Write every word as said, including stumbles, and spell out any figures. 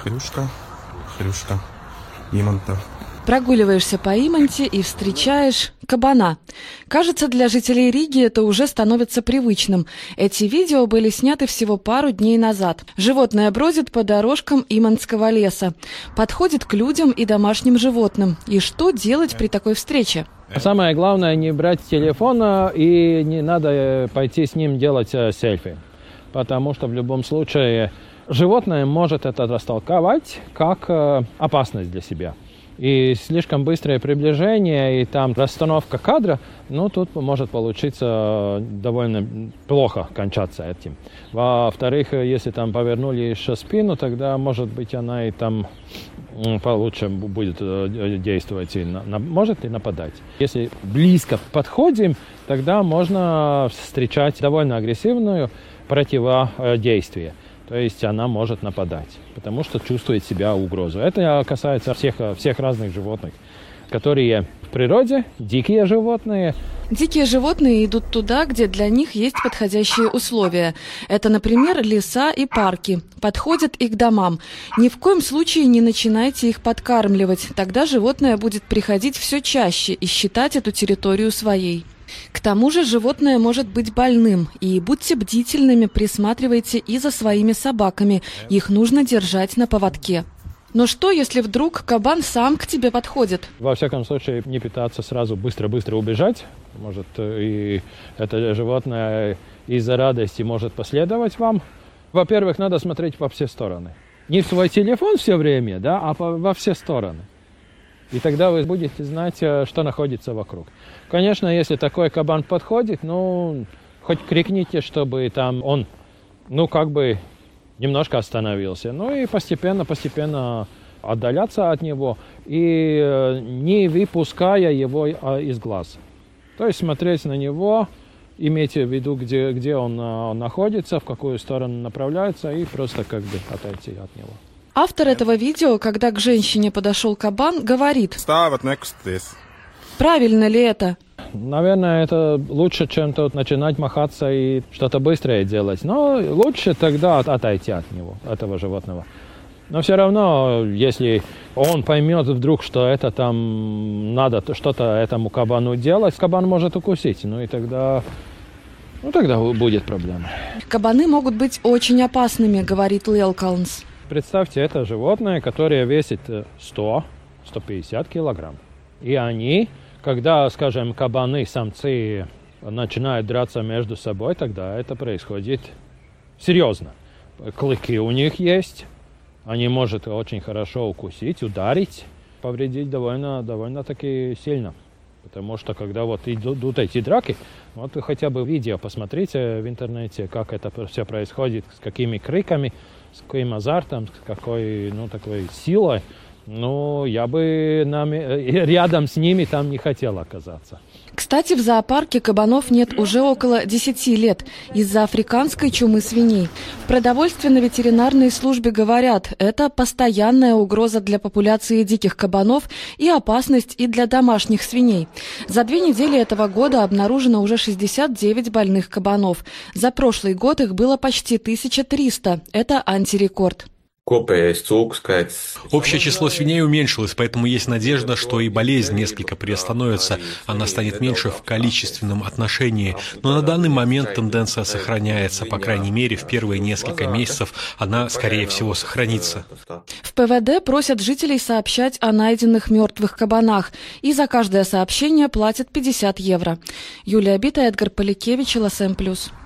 Хрюшка, хрюшка, иманта. Прогуливаешься по Иманте и встречаешь кабана. Кажется, для жителей Риги это уже становится привычным. Эти видео были сняты всего пару дней назад. Животное бродит по дорожкам Имантского леса, подходит к людям и домашним животным. И что делать при такой встрече? Самое главное, не брать телефон и не надо пойти с ним делать селфи. Потому что в любом случае животное может это растолковать как опасность для себя. И слишком быстрое приближение, и там расстановка кадра, ну, тут может получиться довольно плохо кончаться этим. Во-вторых, если там повернули еще спину, тогда, может быть, она и там получше будет действовать, и на, на, может и нападать. Если близко подходим, тогда можно встречать довольно агрессивную противодействие. То есть она может нападать, потому что чувствует себя угрозу. Это касается всех, всех разных животных, которые в природе, дикие животные. Дикие животные идут туда, где для них есть подходящие условия. Это, например, леса и парки. Подходят и к домам. Ни в коем случае не начинайте их подкармливать. Тогда животное будет приходить все чаще и считать эту территорию своей. К тому же животное может быть больным, и будьте бдительными, присматривайте и за своими собаками, их нужно держать на поводке. Но что, если вдруг кабан сам к тебе подходит? Во всяком случае, не пытаться сразу быстро-быстро убежать. Может, и это животное из-за радости может последовать вам. Во-первых, надо смотреть во все стороны. Не в свой телефон все время, да, а во все стороны. И тогда вы будете знать, что находится вокруг. Конечно, если такой кабан подходит, ну, хоть крикните, чтобы там он, ну, как бы немножко остановился. Ну, и постепенно-постепенно отдаляться от него и не выпуская его из глаз. То есть смотреть на него, имейте в виду, где, где он находится, в какую сторону направляется, и просто как бы отойти от него. Автор этого видео, когда к женщине подошел кабан, говорит: правильно ли это? Наверное, это лучше, чем тут начинать махаться и что-то быстрее делать. Но лучше тогда отойти от него, этого животного. Но все равно, если он поймет вдруг, что это там надо что-то этому кабану делать, кабан может укусить. Ну и тогда, ну, тогда будет проблема. Кабаны могут быть очень опасными, говорит Лелкалнс. Представьте, это животное, которое весит сто - сто пятьдесят килограмм. И они, когда, скажем, кабаны, самцы начинают драться между собой, тогда это происходит серьезно. Клыки у них есть, они могут очень хорошо укусить, ударить, повредить довольно, довольно-таки сильно. Потому что когда вот идут эти драки, вот вы хотя бы видео посмотрите в интернете, как это все происходит, с какими криками, с каким азартом, с какой, ну, такой силой. Ну, я бы нами, рядом с ними там не хотел оказаться. Кстати, в зоопарке кабанов нет уже около десяти лет из-за африканской чумы свиней. В продовольственно-ветеринарной службе говорят, это постоянная угроза для популяции диких кабанов и опасность и для домашних свиней. За две недели этого года обнаружено уже шестьдесят девять больных кабанов. За прошлый год их было почти тысяча триста. Это антирекорд. Общее число свиней уменьшилось, поэтому есть надежда, что и болезнь несколько приостановится. Она станет меньше в количественном отношении. Но на данный момент тенденция сохраняется. По крайней мере, в первые несколько месяцев она, скорее всего, сохранится. В ПВД просят жителей сообщать о найденных мертвых кабанах. И за каждое сообщение платят пятьдесят евро. Юлия Бита, Эдгар Поликевич, эл эс эм плюс.